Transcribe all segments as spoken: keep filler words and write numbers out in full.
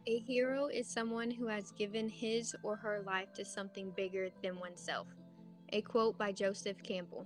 A hero is someone who has given his or her life to something bigger than oneself. A quote by Joseph Campbell.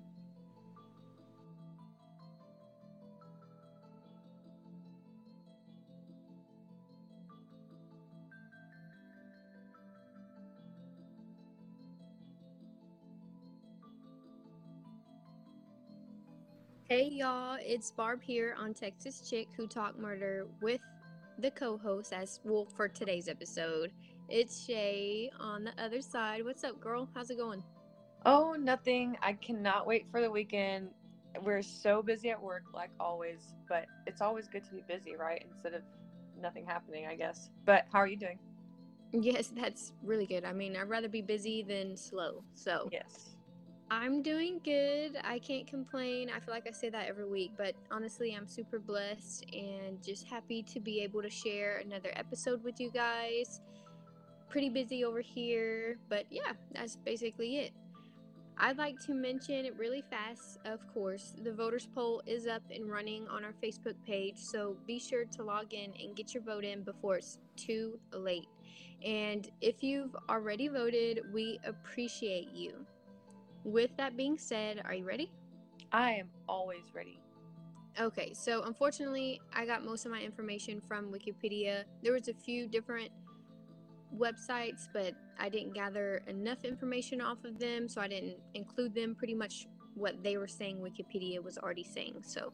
Hey y'all, it's Barb here on Texas Chick Who Talk Murder with the co-host as well for today's episode. It's Shay on the other side. What's up, girl? How's it going? Oh, nothing. I cannot wait for the weekend. We're so busy at work, like always, but it's always good to be busy, right? Instead of nothing happening, I guess. But how are you doing? Yes, that's really good. I mean, I'd rather be busy than slow. So, Yes. I'm doing good. I can't complain. I feel like I say that every week, but honestly, I'm super blessed and just happy to be able to share another episode with you guys. Pretty busy over here, but yeah, that's basically it. I'd like to mention really fast, of course, the voters poll is up and running on our Facebook page, so be sure to log in and get your vote in before it's too late. And if you've already voted, we appreciate you. With that being said, are you ready? I am always ready. Okay, so unfortunately, I got most of my information from Wikipedia. There was a few different websites, but I didn't gather enough information off of them, so I didn't include them. Pretty much what they were saying, Wikipedia was already saying. So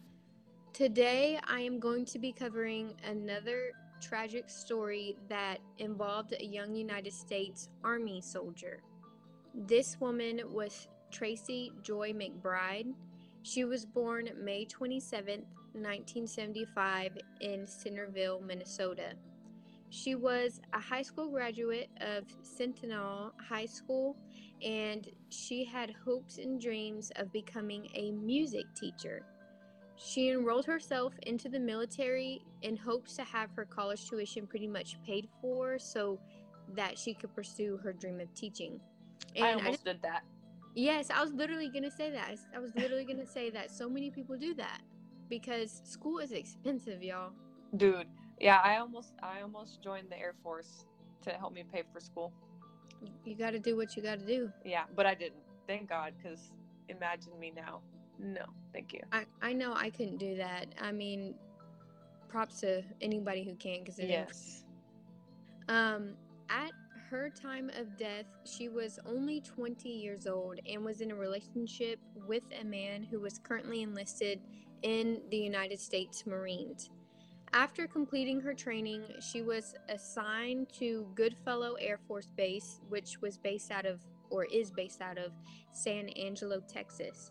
today, I am going to be covering another tragic story that involved a young United States Army soldier. This woman was Tracy Joy McBride. She was born May twenty-seventh, nineteen seventy-five, in Centerville, Minnesota. She was a high school graduate of Sentinel High School, and she had hopes and dreams of becoming a music teacher. She enrolled herself into the military in hopes to have her college tuition pretty much paid for so that she could pursue her dream of teaching. I And I just, almost did that. yes, I was literally going to say that. I was literally going to say that so many people do that because school is expensive, y'all. Dude, yeah, I almost I almost joined the Air Force to help me pay for school. You got to do what you got to do. Yeah, but I didn't. Thank God, because imagine me now. No, thank you. I, I know I couldn't do that. I mean, props to anybody who can because it ain't. Yes. Um, at her time of death, she was only twenty years old and was in a relationship with a man who was currently enlisted in the United States Marines. After completing her training, she was assigned to Goodfellow Air Force Base, which was based out of, or is based out of, San Angelo, Texas.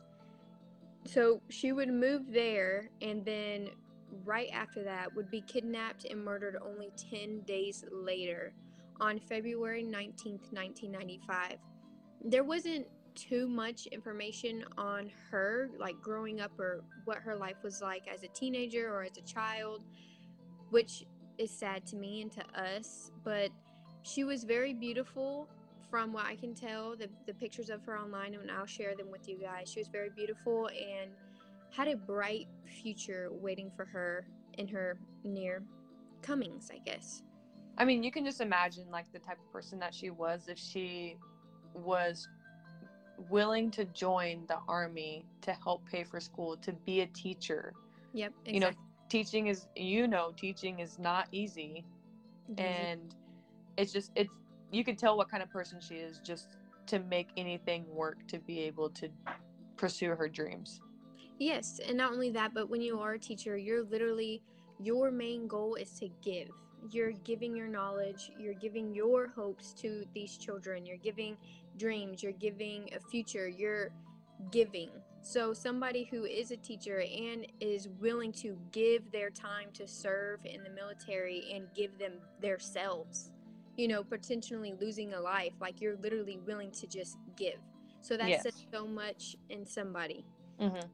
So she would move there, and then right after that would be kidnapped and murdered only ten days later on February nineteenth, nineteen ninety-five. There wasn't too much information on her, like growing up or what her life was like as a teenager or as a child, which is sad to me and to us, but she was very beautiful from what I can tell. The, the pictures of her online, and I'll share them with you guys. She was very beautiful and had a bright future waiting for her in her near comings, I guess. I mean, you can just imagine like the type of person that she was if she was willing to join the army to help pay for school, to be a teacher. Yep, You know, exactly. teaching is, you know, teaching is not easy. Easy. And it's just, it's, you can tell what kind of person she is just to make anything work to be able to pursue her dreams. Yes, and not only that, but when you are a teacher, you're literally, your main goal is to give. You're giving your knowledge, you're giving your hopes to these children, you're giving dreams, you're giving a future, you're giving. So, somebody who is a teacher and is willing to give their time to serve in the military and give them their selves, you know, potentially losing a life, like you're literally willing to just give. So, that says Yes. so much in somebody. Mm-hmm.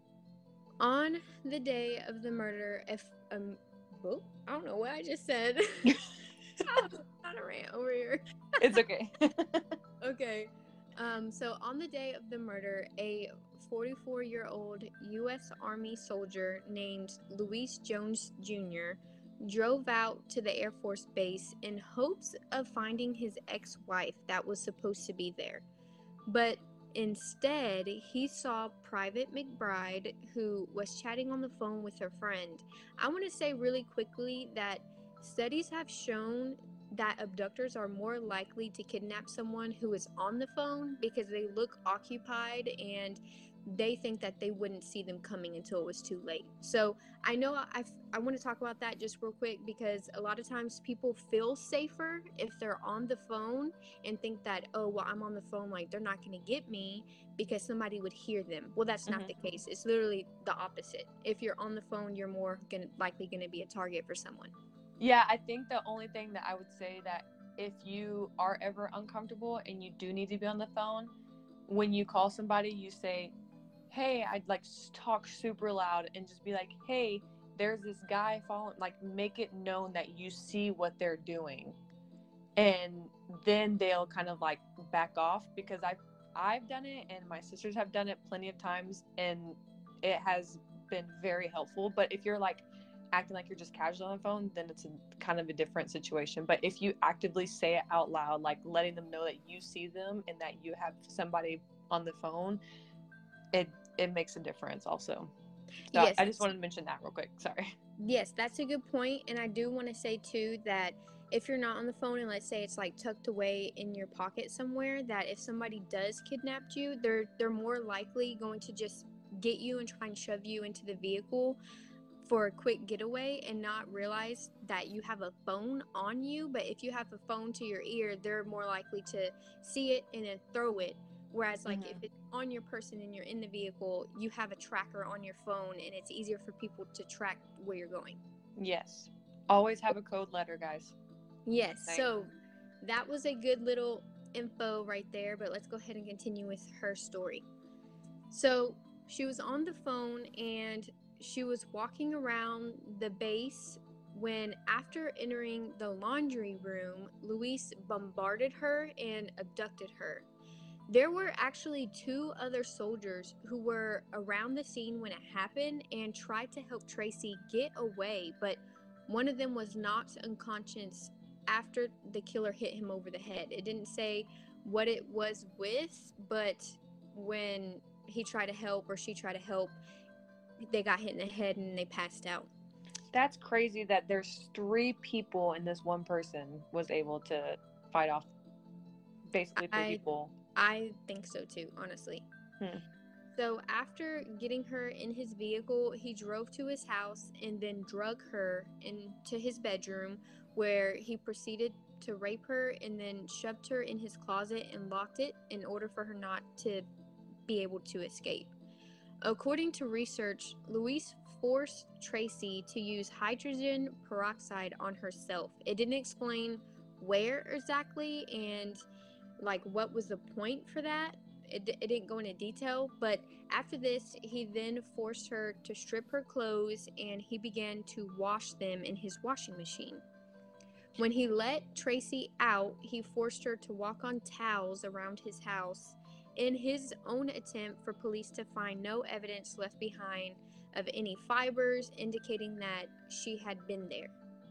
On the day of the murder, if um, oh, I don't know what I just said. I was on a rant over here. It's okay. Okay. Um, so on the day of the murder, a forty-four-year-old U S Army soldier named Luis Jones Junior drove out to the Air Force Base in hopes of finding his ex-wife that was supposed to be there. But instead, he saw Private McBride, who was chatting on the phone with her friend. I want to say really quickly that studies have shown that abductors are more likely to kidnap someone who is on the phone because they look occupied and they think that they wouldn't see them coming until it was too late. So I know I, I want to talk about that just real quick because a lot of times people feel safer if they're on the phone and think that, oh, well, I'm on the phone, like they're not going to get me because somebody would hear them. Well, that's not Mm-hmm. the case. It's literally the opposite. If you're on the phone, you're more gonna, likely going to be a target for someone. Yeah, I think the only thing that I would say that if you are ever uncomfortable and you do need to be on the phone, when you call somebody, you say, hey, I'd like talk super loud and just be like, hey, there's this guy following, like make it known that you see what they're doing. And then they'll kind of like back off, because I've, I've done it and my sisters have done it plenty of times and it has been very helpful. But if you're like acting like you're just casual on the phone, then it's a, kind of a different situation. But if you actively say it out loud, like letting them know that you see them and that you have somebody on the phone, it it makes a difference also. So Yes, I just wanted to mention that real quick. Sorry. yes, that's a good point. And I do want to say too that if you're not on the phone and let's say it's like tucked away in your pocket somewhere, that if somebody does kidnap you, they're they're more likely going to just get you and try and shove you into the vehicle for a quick getaway and not realize that you have a phone on you. But if you have a phone to your ear, they're more likely to see it and then throw it. Whereas, like, Mm-hmm. if it's on your person and you're in the vehicle, you have a tracker on your phone and it's easier for people to track where you're going. Yes. Always have a code letter, guys. Yes, Thanks. so that was a good little info right there, but let's go ahead and continue with her story. So she was on the phone and she was walking around the base when, after entering the laundry room, Luis bombarded her and abducted her. There were actually two other soldiers who were around the scene when it happened and tried to help Tracy get away, but one of them was knocked unconscious after the killer hit him over the head. It didn't say what it was with, but when he tried to help or she tried to help, they got hit in the head and they passed out. That's crazy that there's three people and this one person was able to fight off basically three I people. I think so too, honestly. Hmm. So after getting her in his vehicle, he drove to his house and then drug her into his bedroom, where he proceeded to rape her and then shoved her in his closet and locked it in order for her not to be able to escape. According to research, Luis forced Tracy to use hydrogen peroxide on herself. It didn't explain where exactly and like what was the point for that. It, it didn't go into detail, but after this, he then forced her to strip her clothes and he began to wash them in his washing machine. When he let Tracy out, he forced her to walk on towels around his house in his own attempt for police to find no evidence left behind of any fibers indicating that she had been there.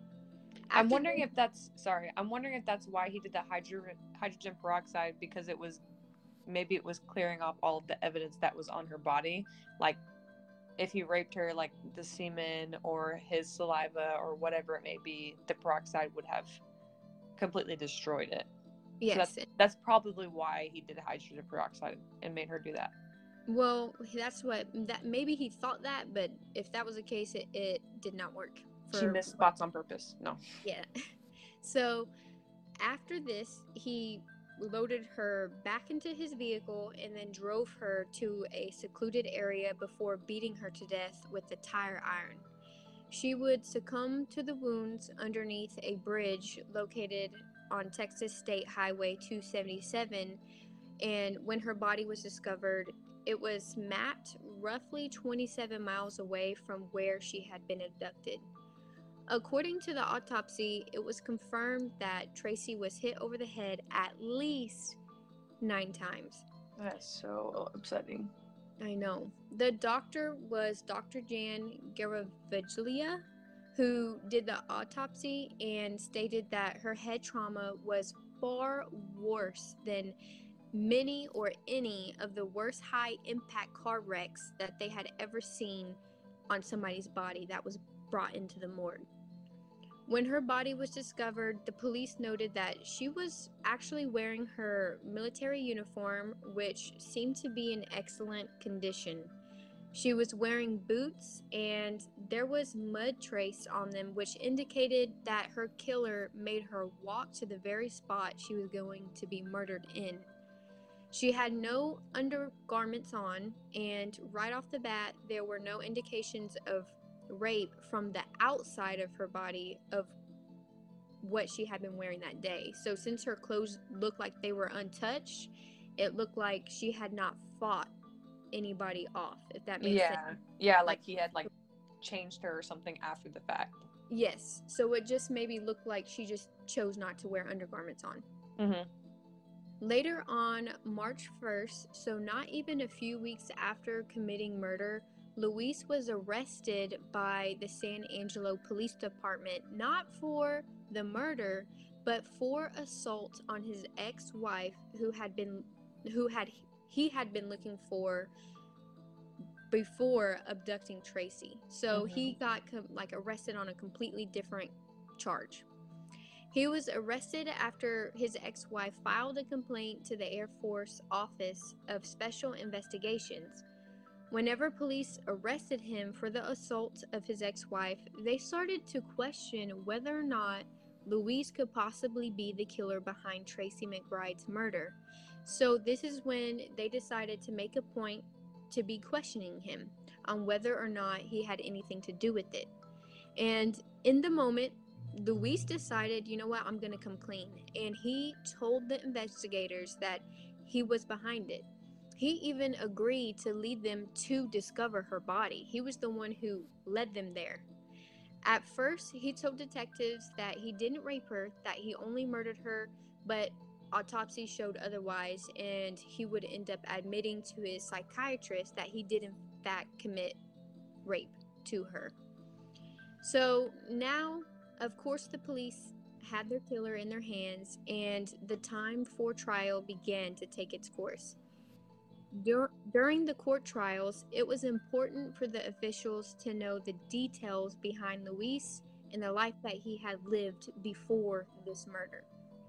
I'm After wondering the- if that's sorry. I'm wondering if that's why he did the hydrogen hydrogen peroxide, because it was maybe it was clearing off all of the evidence that was on her body. Like if he raped her, like the semen or his saliva or whatever it may be, the peroxide would have completely destroyed it. So yes, that's that's probably why he did hydrogen peroxide and made her do that. well, that's what that maybe he thought that, but if that was the case, it, it did not work. She For missed spots on purpose. No. yeah. So after this, he loaded her back into his vehicle and then drove her to a secluded area before beating her to death with the tire iron. She would succumb to the wounds underneath a bridge located on Texas State Highway two seventy-seven, and when her body was discovered, it was mapped roughly twenty-seven miles away from where she had been abducted. According to the autopsy, it was confirmed that Tracy was hit over the head at least nine times. That's so upsetting. I know. The doctor was Doctor Jan Garavaglia, who did the autopsy and stated that her head trauma was far worse than many or any of the worst high impact car wrecks that they had ever seen on somebody's body that was brought into the morgue. When her body was discovered, the police noted that she was actually wearing her military uniform, which seemed to be in excellent condition. She was wearing boots, and there was mud trace on them, which indicated that her killer made her walk to the very spot she was going to be murdered in. She had no undergarments on, and right off the bat, there were no indications of rape from the outside of her body of what she had been wearing that day. So since her clothes looked like they were untouched, it looked like she had not fought anybody off, if that makes yeah. sense. Yeah, like he had like changed her or something after the fact. Yes, so it just maybe looked like she just chose not to wear undergarments on. Mm-hmm. Later on March first, so not even a few weeks after committing murder, Luis was arrested by the San Angelo Police Department, not for the murder, but for assault on his ex-wife who had been who had he had been looking for before abducting Tracy. So Mm-hmm. he got com- like arrested on a completely different charge. He was arrested after his ex-wife filed a complaint to the Air Force Office of Special Investigations. Whenever police arrested him for the assault of his ex-wife, they started to question whether or not Luis could possibly be the killer behind Tracy McBride's murder. So this is when they decided to make a point to be questioning him on whether or not he had anything to do with it. And in the moment, Luis decided, you know what, I'm going to come clean. And he told the investigators that he was behind it. He even agreed to lead them to discover her body. He was the one who led them there. At first, he told detectives that he didn't rape her, that he only murdered her, but autopsy showed otherwise, and he would end up admitting to his psychiatrist that he did in fact commit rape to her. So now, of course, the police had their killer in their hands, and the time for trial began to take its course. Dur- during the court trials, it was important for the officials to know the details behind Luis and the life that he had lived before this murder.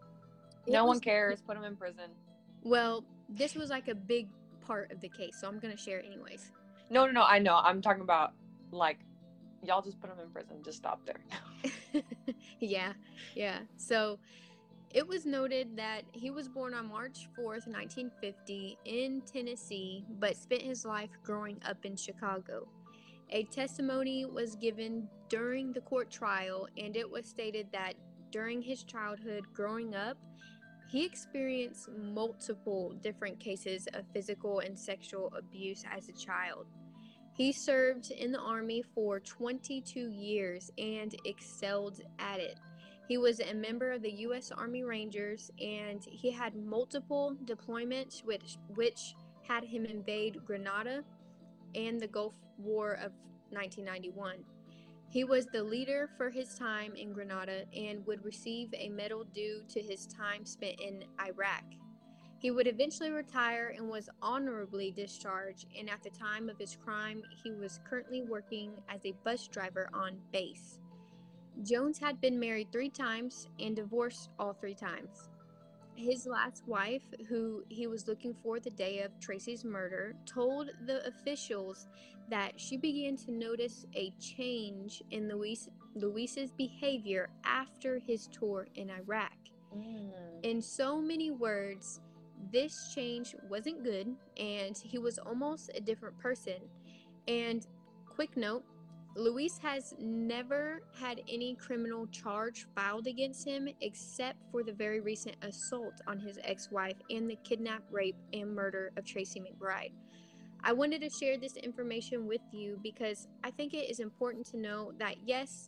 It No was, one cares. Put him in prison. Well, this was like a big part of the case, so I'm going to share it anyways. No, no, no. I know. I'm talking about, like, y'all just put him in prison. Just stop there. yeah, yeah. So it was noted that he was born on March fourth, nineteen fifty, in Tennessee, but spent his life growing up in Chicago. A testimony was given during the court trial, and it was stated that during his childhood growing up, he experienced multiple different cases of physical and sexual abuse as a child. He served in the Army for twenty-two years and excelled at it. He was a member of the U S Army Rangers, and he had multiple deployments which, which had him invade Grenada and the Gulf War of nineteen ninety-one. He was the leader for his time in Grenada and would receive a medal due to his time spent in Iraq. He would eventually retire and was honorably discharged, and at the time of his crime, he was currently working as a bus driver on base. Jones had been married three times and divorced all three times. His last wife, who he was looking for the day of Tracy's murder, told the officials that she began to notice a change in Luis, Luis's behavior after his tour in Iraq. Mm. In so many words, this change wasn't good, and he was almost a different person. And quick note, Luis has never had any criminal charge filed against him except for the very recent assault on his ex-wife and the kidnap, rape, and murder of Tracy McBride. I wanted to share this information with you because I think it is important to know that, yes,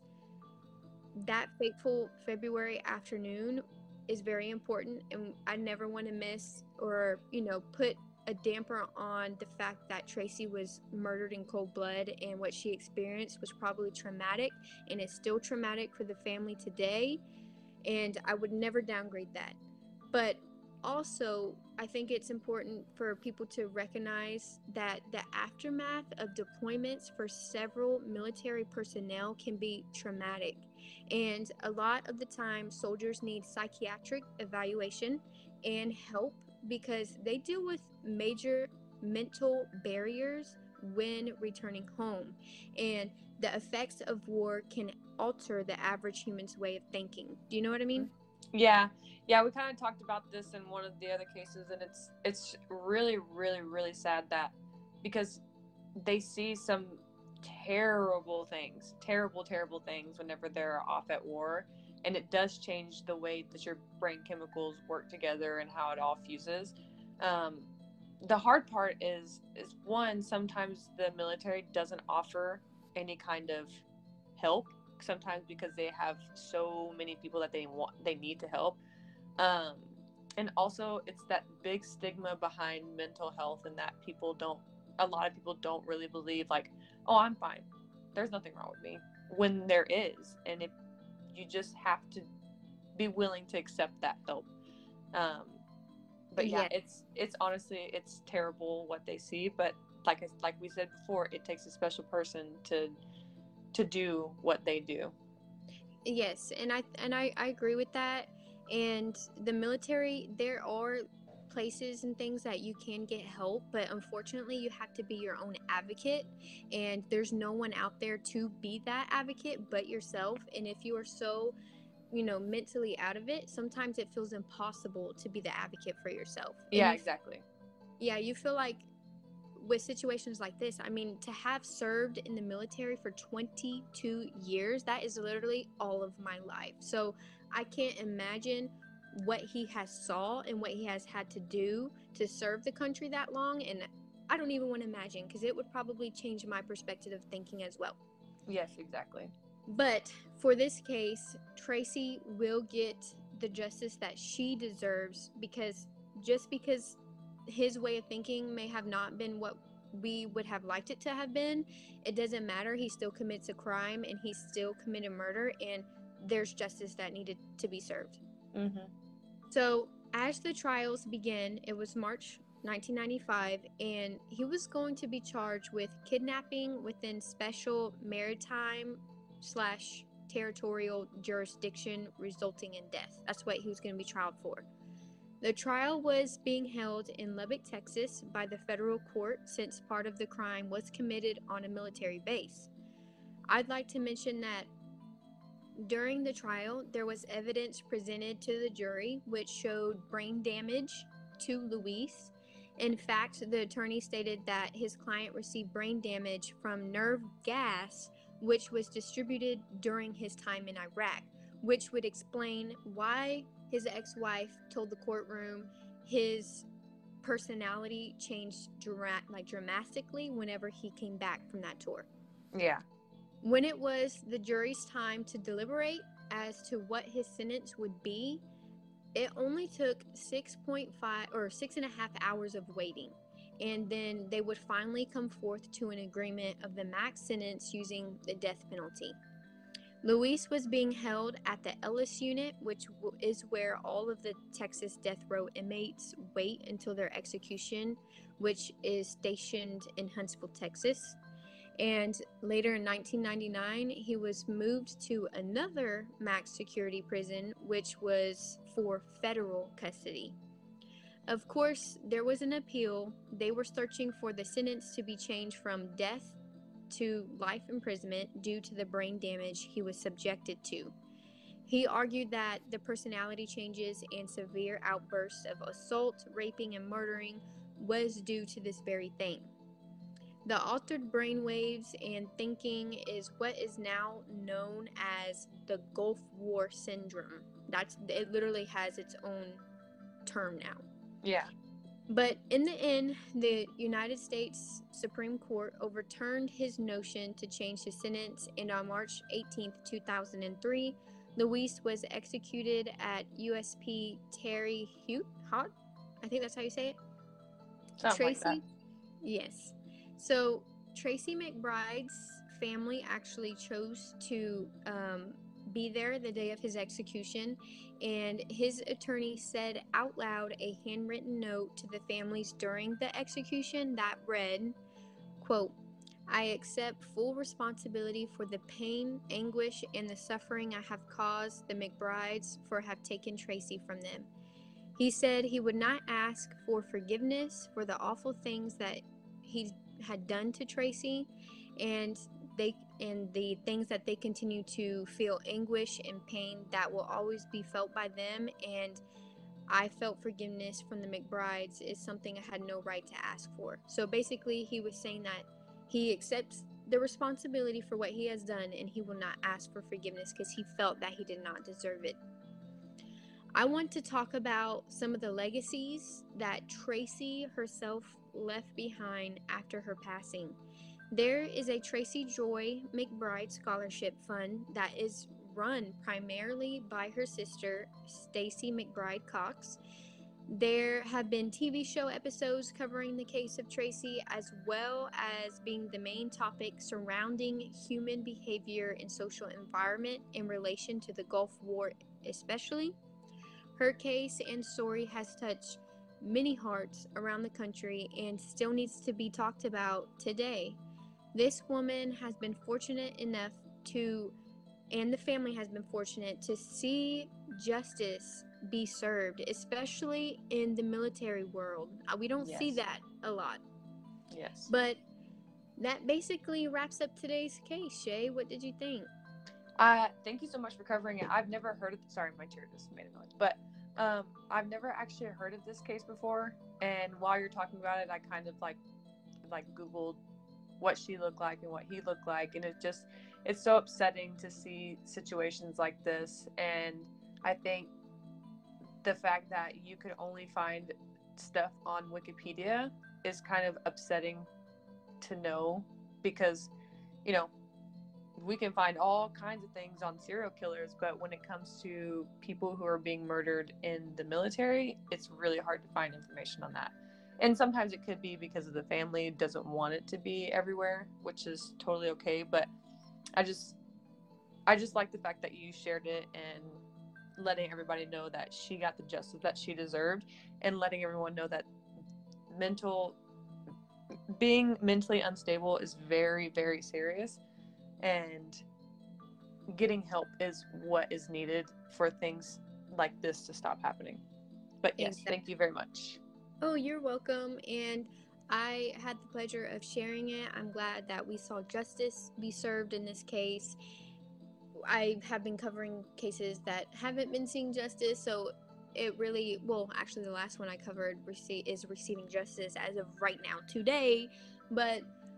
that fateful February afternoon is very important, and I never want to miss or, you know, put a damper on the fact that Tracy was murdered in cold blood, and what she experienced was probably traumatic, and it's still traumatic for the family today. And I would never downgrade that. But also, I think it's important for people to recognize that the aftermath of deployments for several military personnel can be traumatic. And a lot of the time, soldiers need psychiatric evaluation and help because they deal with major mental barriers when returning home. And the effects of war can alter the average human's way of thinking. Do you know what I mean? Yeah, yeah, we kind of talked about this in one of the other cases, and it's it's really, really, really sad that because they see some terrible things, terrible, terrible things whenever they're off at war, and it does change the way that your brain chemicals work together and how it all fuses. Um, the hard part is is one, sometimes the military doesn't offer any kind of help, sometimes because they have so many people that they want they need to help, um and also it's that big stigma behind mental health, and that people don't a lot of people don't really believe, like, oh, I'm fine, there's nothing wrong with me, when there is. And if you just have to be willing to accept that help. um but yeah, Yeah. it's it's honestly, it's terrible what they see, but like I, like we said before, it takes a special person to to do what they do. Yes, and I and I, I agree with that. And the military, there are places and things that you can get help, but unfortunately you have to be your own advocate, and there's no one out there to be that advocate but yourself. And if you are so, you know, mentally out of it, sometimes it feels impossible to be the advocate for yourself. And Yeah, you, exactly. yeah, you feel like with situations like this, I mean, to have served in the military for twenty-two years, that is literally all of my life. So I can't imagine what he has saw and what he has had to do to serve the country that long. And I don't even want to imagine, because it would probably change my perspective of thinking as well. Yes, exactly. But for this case, Tracy will get the justice that she deserves, because just because his way of thinking may have not been what we would have liked it to have been, it doesn't matter. He still commits a crime, and he still committed murder, and there's justice that needed to be served. Mm-hmm. So as the trials began, it was March nineteen ninety-five, and he was going to be charged with kidnapping within special maritime slash territorial jurisdiction resulting in death. That's what he was going to be tried for. The trial was being held in Lubbock, Texas by the federal court, since part of the crime was committed on a military base. I'd like to mention that during the trial, there was evidence presented to the jury which showed brain damage to Luis. In fact, the attorney stated that his client received brain damage from nerve gas, which was distributed during his time in Iraq, which would explain why his ex-wife told the courtroom his personality changed dra- like dramatically whenever he came back from that tour. Yeah. When it was the jury's time to deliberate as to what his sentence would be, it only took six point five or six and a half hours of waiting. And then they would finally come forth to an agreement of the max sentence using the death penalty. Luis was being held at the Ellis unit, which is where all of the Texas death row inmates wait until their execution, which is stationed in Huntsville, Texas. And later in nineteen ninety-nine, he was moved to another max security prison, which was for federal custody. Of course, there was an appeal. They were searching for the sentence to be changed from death to life imprisonment due to the brain damage he was subjected to. He argued that the personality changes and severe outbursts of assault, raping, and murdering was due to this very thing. The altered brainwaves and thinking is what is now known as the Gulf War syndrome. That's it literally has its own term now. Yeah. But in the end, the United States Supreme Court overturned his notion to change his sentence, and on March eighteenth, two thousand three, Luis was executed at U S P Terre Haute. I think that's how you say it. Something like that. Tracy, yes. So Tracy McBride's family actually chose to um, be there the day of his execution, and his attorney said out loud a handwritten note to the families during the execution that read, quote, I accept full responsibility for the pain, anguish, and the suffering I have caused the McBrides for have taken Tracy from them. He said he would not ask for forgiveness for the awful things that he had done to Tracy, and they and the things that they continue to feel anguish and pain that will always be felt by them. And I felt forgiveness from the McBrides is something I had no right to ask for. So basically, he was saying that he accepts the responsibility for what he has done, and he will not ask for forgiveness because he felt that he did not deserve it. I want to talk about some of the legacies that Tracy herself left behind after her passing. There is a Tracy Joy McBride Scholarship Fund that is run primarily by her sister, Stacy McBride Cox. There have been T V show episodes covering the case of Tracy, as well as being the main topic surrounding human behavior and social environment in relation to the Gulf War, especially. Her case and story has touched many hearts around the country and still needs to be talked about today. This woman has been fortunate enough to, and the family has been fortunate to see justice be served, especially in the military world. Uh, We don't see Yes. that a lot. Yes. But that basically wraps up today's case. Shay, what did you think? Uh, thank you so much for covering it. I've never heard of. Sorry, my chair just made a noise. But um, I've never actually heard of this case before. And while you're talking about it, I kind of like like Googled what she looked like and what he looked like, and it just it's so upsetting to see situations like this. And I think the fact that you could only find stuff on Wikipedia is kind of upsetting to know, because you know we can find all kinds of things on serial killers, but when it comes to people who are being murdered in the military, it's really hard to find information on that. And sometimes it could be because of the family doesn't want it to be everywhere, which is totally okay. But I just, I just like the fact that you shared it and letting everybody know that she got the justice that she deserved, and letting everyone know that mental, being mentally unstable is very, very serious. And getting help is what is needed for things like this to stop happening. But yes, Exactly. thank you very much. Oh, you're welcome. And I had the pleasure of sharing it. I'm glad that we saw justice be served in this case. I have been covering cases that haven't been seeing justice, so it really, well, actually, the last one I covered rece- is receiving justice as of right now, today. But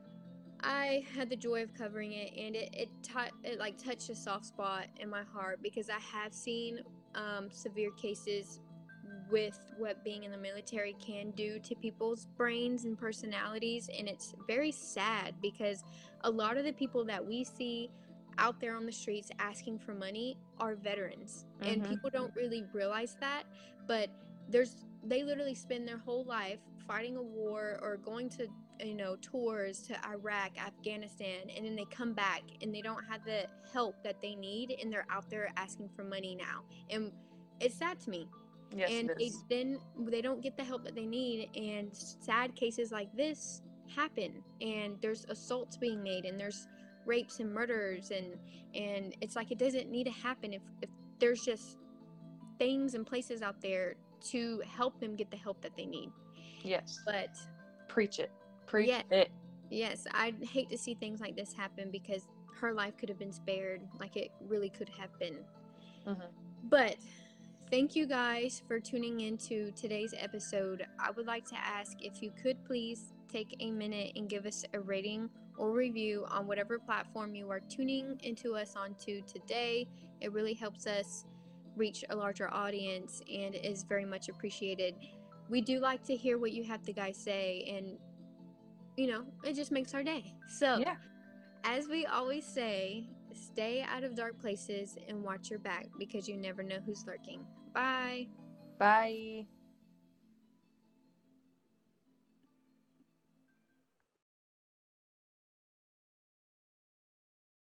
I had the joy of covering it, and it it, t- it like touched a soft spot in my heart because I have seen um, severe cases with what being in the military can do to people's brains and personalities, and it's very sad because a lot of the people that we see out there on the streets asking for money are veterans, and Mm-hmm. people don't really realize that, but there's they literally spend their whole life fighting a war or going to, you know, tours to Iraq, Afghanistan, and then they come back and they don't have the help that they need, and they're out there asking for money now. And it's sad to me. Yes, And it they is. then they don't get the help that they need, and sad cases like this happen, and there's assaults being made, and there's rapes and murders, and and it's like it doesn't need to happen if, if there's just things and places out there to help them get the help that they need. Yes. But Preach it. Preach yeah, it. yes, I'd hate to see things like this happen because her life could have been spared, like it really could have been. Mm-hmm. But thank you guys for tuning into today's episode. I would like to ask if you could please take a minute and give us a rating or review on whatever platform you are tuning into us onto today. It really helps us reach a larger audience and is very much appreciated. We do like to hear what you have to guys say, and you know, it just makes our day. So, Yeah. as we always say, stay out of dark places and watch your back because you never know who's lurking. Bye. Bye.